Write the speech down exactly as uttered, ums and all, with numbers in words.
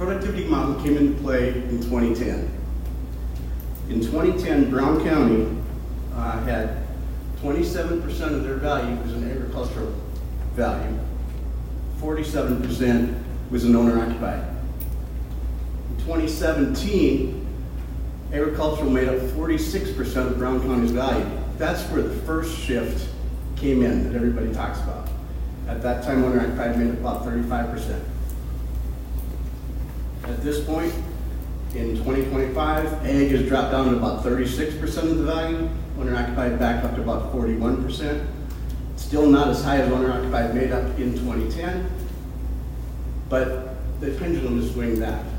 productivity model came into play in twenty ten. In twenty ten, Brown County uh, had twenty-seven percent of their value was an agricultural value, forty-seven percent was an owner-occupied. In twenty seventeen, agricultural made up forty-six percent of Brown County's value. That's where the first shift came in that everybody talks about. At that time, owner-occupied made up about thirty-five percent. At this point, in twenty twenty-five, ag has dropped down to about thirty-six percent of the value, owner-occupied back up to about forty-one percent. Still not as high as owner-occupied made up in twenty ten, but the pendulum is swinging back.